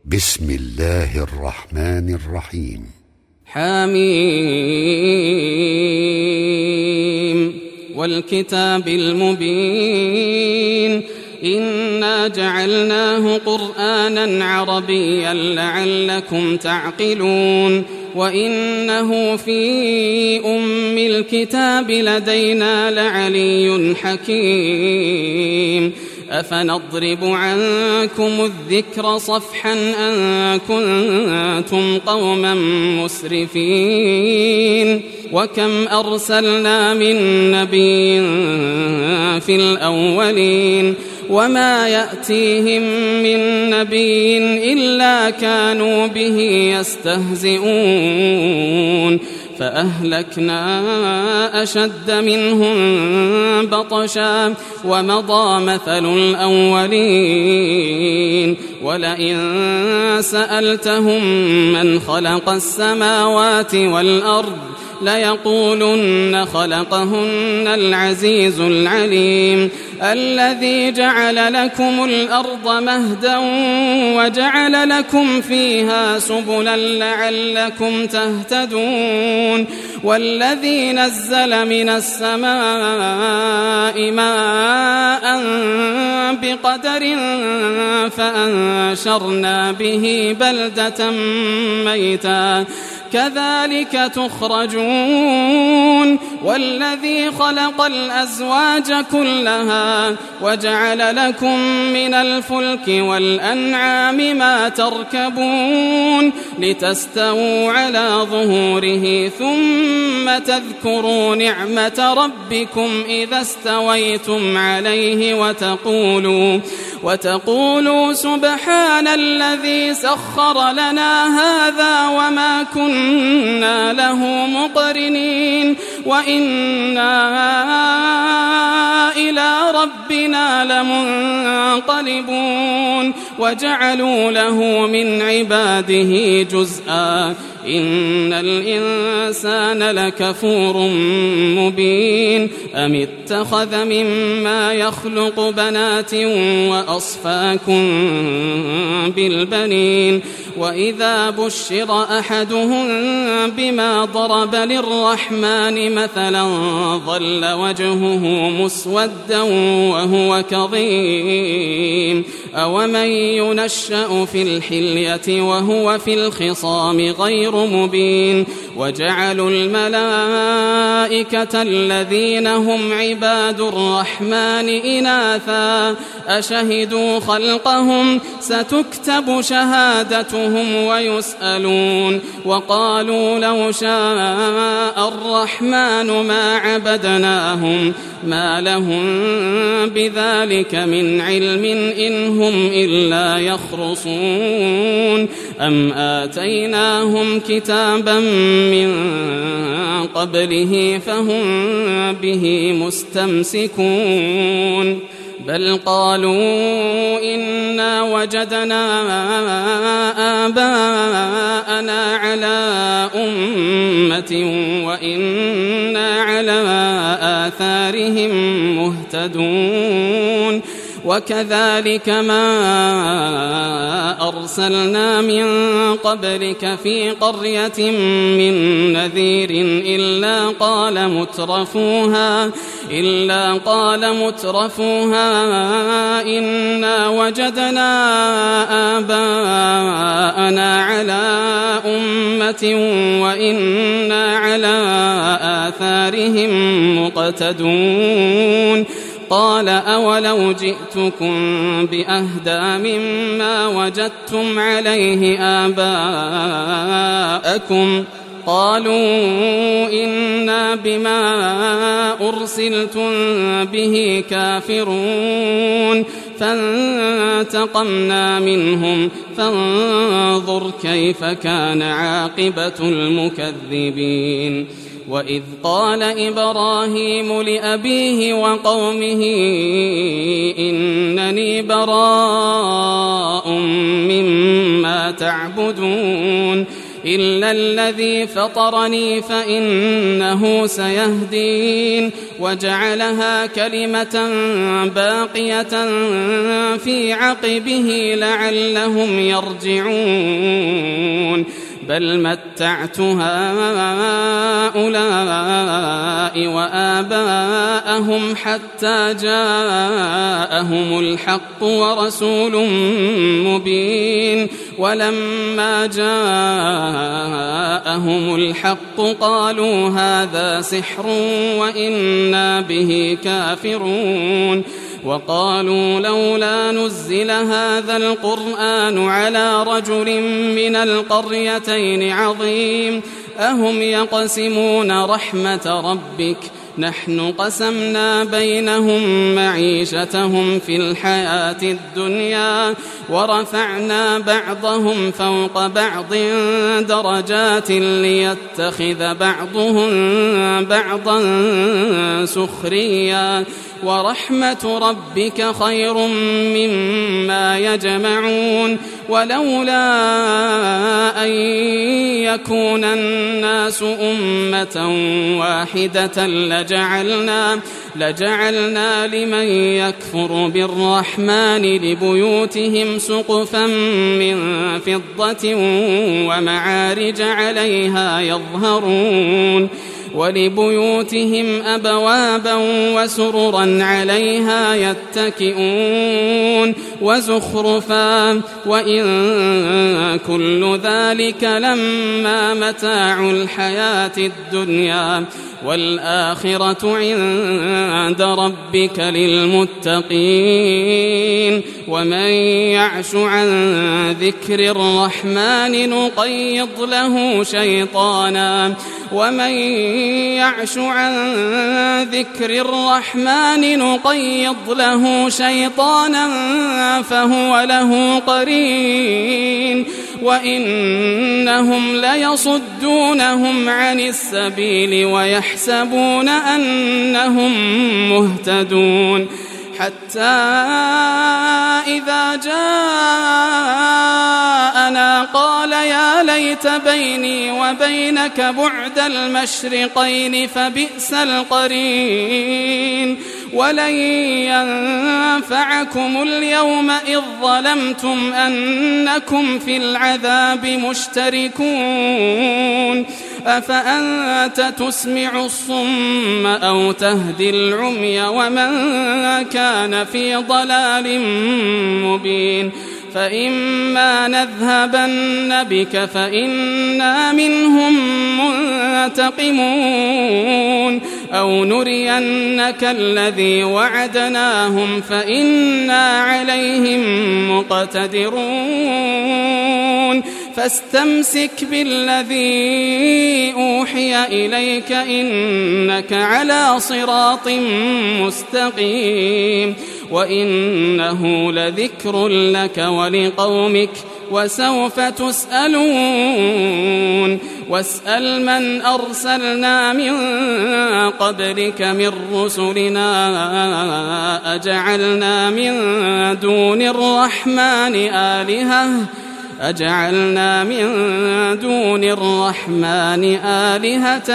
بسم الله الرحمن الرحيم. حميم والكتاب المبين إنا جعلناه قرآنا عربيا لعلكم تعقلون وإنه في أم الكتاب لدينا لعلي حكيم أفنضرب عنكم الذكر صفحا أن كنتم قوما مسرفين وكم أرسلنا من نبي في الأولين وما يأتيهم من نبي إلا كانوا به يستهزئون فأهلكنا أشد منهم بطشا ومضى مثل الأولين ولئن سألتهم من خلق السماوات والأرض ليقولن خلقهن العزيز العليم الذي جعل لكم الأرض مهدا وجعل لكم فيها سبلا لعلكم تهتدون والذي نزل من السماء ماء بقدر فأنشرنا به بلدة ميتا كذلك تخرجون والذي خلق الأزواج كلها وجعل لكم من الفلك والأنعام ما تركبون لتستووا على ظهوره ثم تذكروا نعمة ربكم إذا استويتم عليه وتقولوا سبحان الذي سخر لنا هذا وما كنا له مقرنين وإنا إلى ربنا لمنقلبون وجعلوا له من عباده جزءا إن الإنسان لكفور مبين أم اتخذ مما يخلق بنات وأصفاكم بالبنين وإذا بشر أحدهم بما ضرب للرحمن مثلا ظل وجهه مسودا وهو كظيم أومن ينشأ في الحلية وهو في الخصام غير مبين وجعلوا الملائكة الذين هم عباد الرحمن إناثا أشهدوا خلقهم ستكتب شهادتهم ويسألون وقالوا لو شاء الرحمن ما عبدناهم ما لهم بذلك من علم إن هم إلا يخرصون أم آتيناهم كتابا من قبله فهم به مستمسكون بل قالوا إنا وجدنا آباءنا على أمة وإنا على آثارهم مهتدون وكذلك ما أرسلنا من قبلك في قرية من نذير إلا قال مترفوها إنا وجدنا آباءنا على أمة وإنا على آثارهم مقتدون قال أولو جئتكم بأهدى مما وجدتم عليه آباءكم قالوا إنا بما أرسلتم به كافرون فانتقمنا منهم فانظر كيف كان عاقبة المكذبين وإذ قال إبراهيم لأبيه وقومه إنني براء مما تعبدون إلا الذي فطرني فإنه سيهدين وجعلها كلمة باقية في عقبه لعلهم يرجعون بل متعت هؤلاء وآباءهم حتى جاءهم الحق ورسول مبين ولما جاءهم الحق قالوا هذا سحر وإنا به كافرون وقالوا لولا نزل هذا القرآن على رجل من القريتين عظيم أهم يقسمون رحمة ربك نحن قسمنا بينهم معيشتهم في الحياة الدنيا ورفعنا بعضهم فوق بعض درجات ليتخذ بعضهم بعضا سخريا ورحمة ربك خير مما يجمعون ولولا أن يكون الناس أمة واحدة لجعلنا لمن يكفر بالرحمن لبيوتهم سقفا من فضة ومعارج عليها يظهرون ولبيوتهم أبوابا وسررا عليها يتكئون وزخرفا وإن كل ذلك لما متاع الحياة الدنيا والآخرة عند ربك للمتقين ومن يعش عن ذكر الرحمن نقيض له شيطانا فهو له قرين وإنهم ليصدونهم عن السبيل ويحسبون أنهم مهتدون حتى إذا جاءنا قال يا ليت بيني وبينك بعد المشرقين فبئس القرين ولن ينفعكم اليوم إذ ظلمتم أنكم في العذاب مشتركون أفأنت تسمع الصم أو تهدي العمي ومن كان في ضلال مبين فإما نذهبن بك فإنا منهم منتقمون أو نرينك الذي وعدناهم فإنا عليهم مقتدرون فاستمسك بالذي أوحي إليك إنك على صراط مستقيم وإنه لذكر لك ولقومك وسوف تسألون واسأل من أرسلنا من قبلك من رسلنا أجعلنا من دون الرحمن آلهة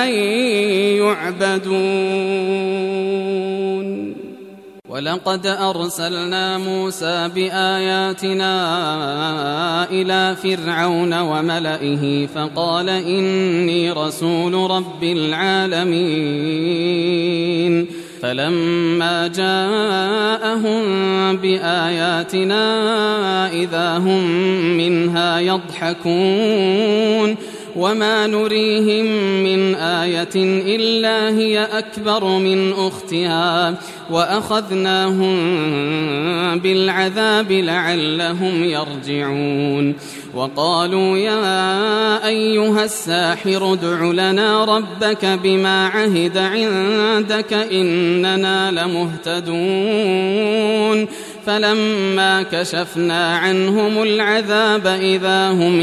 يعبدون ولقد أرسلنا موسى بآياتنا إلى فرعون وملئه فقال إني رسول رب العالمين فلما جاءهم بآياتنا إذا هم منها يضحكون وما نريهم من آية إلا هي أكبر من أختها وأخذناهم بالعذاب لعلهم يرجعون وقالوا يا أيها الساحر ادع لنا ربك بما عهد عندك إننا لمهتدون فلما كشفنا عنهم العذاب إذا هم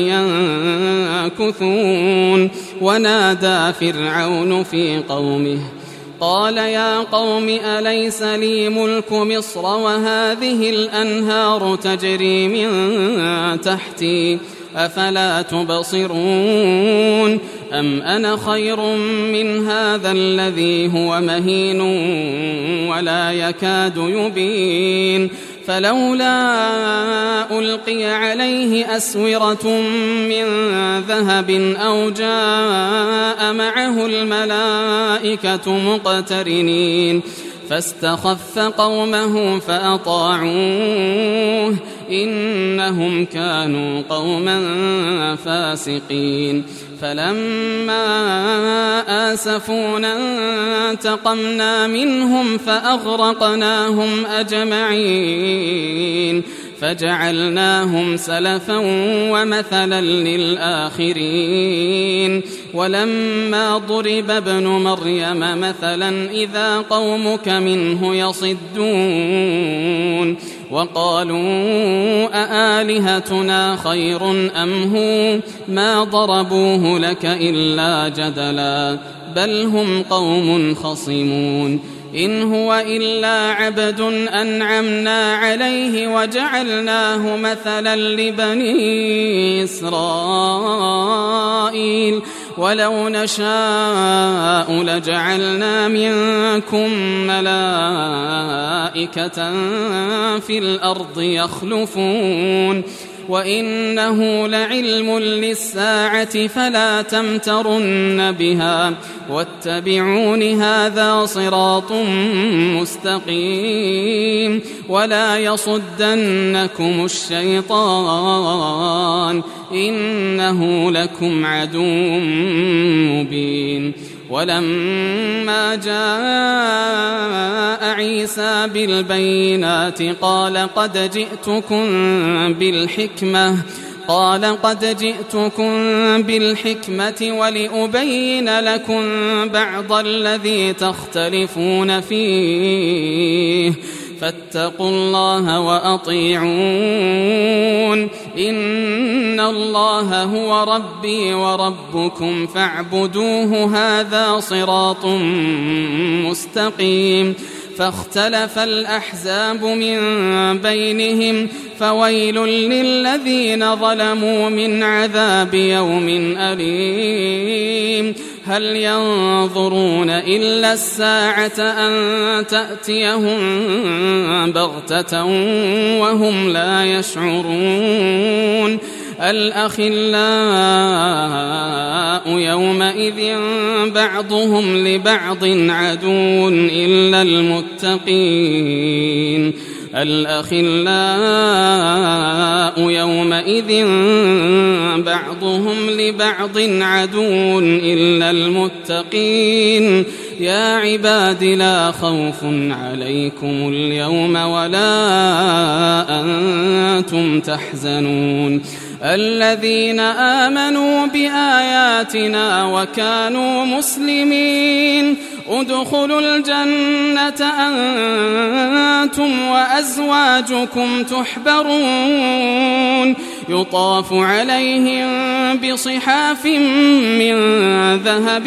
ينكثون ونادى فرعون في قومه قال يا قوم أليس لي ملك مصر وهذه الأنهار تجري من تحتي أفلا تبصرون أم أنا خير من هذا الذي هو مهين ولا يكاد يبين فلولا ألقي عليه أسورة من ذهب أو جاء معه الملائكة مقترنين فاستخف قومه فأطاعوه إنهم كانوا قوما فاسقين فلما آسفونا انتقمنا منهم فأغرقناهم أجمعين فجعلناهم سلفا ومثلا للآخرين ولما ضرب ابن مريم مثلا إذا قومك منه يصدون وقالوا أآلهتنا خير أم هو ما ضربوه لك إلا جدلا بل هم قوم خصمون إن هو إلا عبد أنعمنا عليه وجعلناه مثلا لبني إسرائيل ولو نشاء لجعلنا منكم ملائكة في الأرض يخلفون وإنه لعلم للساعة فلا تمترن بها واتبعون هذا صراط مستقيم ولا يصدنكم الشيطان إنه لكم عدو مبين ولما جاء عيسى بالبينات قال قد جئتكم بالحكمة ولأبين لكم بعض الذي تختلفون فيه فاتقوا الله وأطيعون إن الله هو ربي وربكم فاعبدوه هذا صراط مستقيم فاختلف الأحزاب من بينهم فويل للذين ظلموا من عذاب يوم أليم هل ينظرون إلا الساعة أن تأتيهم بغتة وهم لا يشعرون الأخلاء يومئذ بعضهم لبعض عدو إلا المتقين الأخلاء يومئذ بعضهم لبعض عدو إلا المتقين يا عباد لا خوف عليكم اليوم ولا أنتم تحزنون الذين آمنوا بآياتنا وكانوا مسلمين ادخلوا الجنة أنتم وأزواجكم تحبرون يطاف عليهم بصحاف من ذهب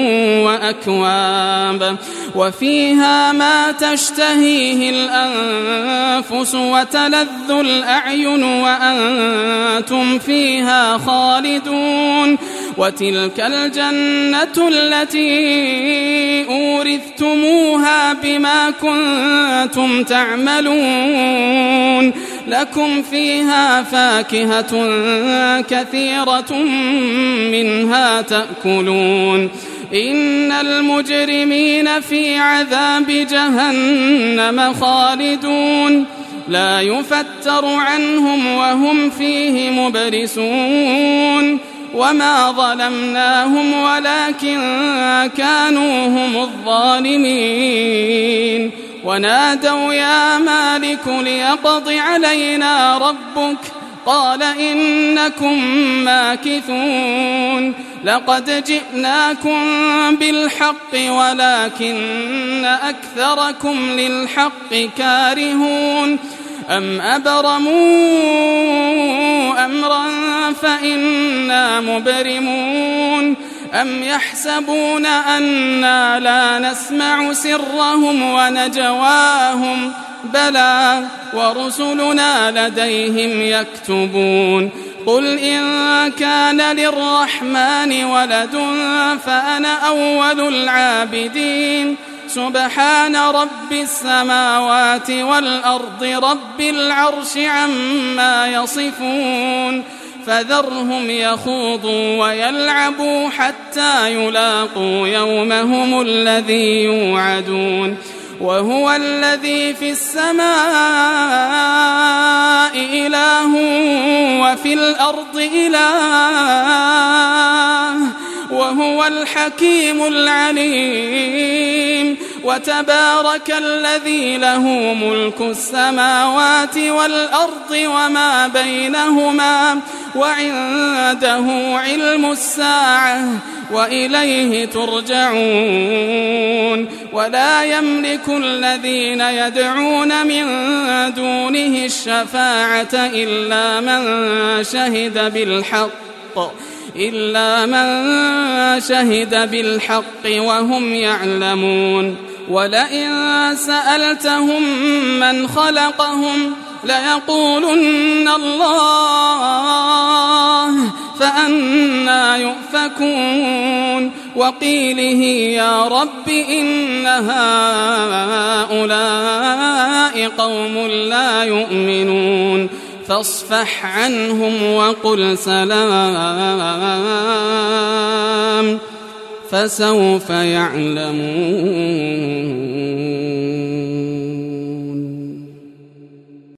وأكواب وفيها ما تشتهيه الأنفس وتلذ الأعين وأنتم فيها خالدون وتلك الجنة التي أورثتموها بما كنتم تعملون لكم فيها فاكهة كثيرة منها تأكلون إن المجرمين في عذاب جهنم خالدون لا يفتر عنهم وهم فيه مبلسون وما ظلمناهم ولكن كانوا هم الظالمين ونادوا يا مالك ليقض علينا ربك قال إنكم ماكثون لقد جئناكم بالحق ولكن أكثركم للحق كارهون أم أبرموا أمرا فإنا مبرمون أم يحسبون أنا لا نسمع سرهم ونجواهم بلى ورسلنا لديهم يكتبون قل إن كان للرحمن ولد فأنا أول العابدين سبحان رب السماوات والأرض رب العرش عما يصفون فذرهم يخوضوا ويلعبوا حتى يلاقوا يومهم الذي يوعدون وهو الذي في السماء إله وفي الأرض إله وهو الحكيم العليم وتبارك الذي له ملك السماوات والأرض وما بينهما وعنده علم الساعة وإليه ترجعون ولا يملك الذين يدعون من دونه الشفاعة إلا من شهد بالحق وهم يعلمون ولئن سألتهم من خلقهم ليقولن الله فأنا يؤفكون وقيله يا رب إن هؤلاء قوم لا يؤمنون فاصفح عنهم وقل سلام فسوف يعلمون.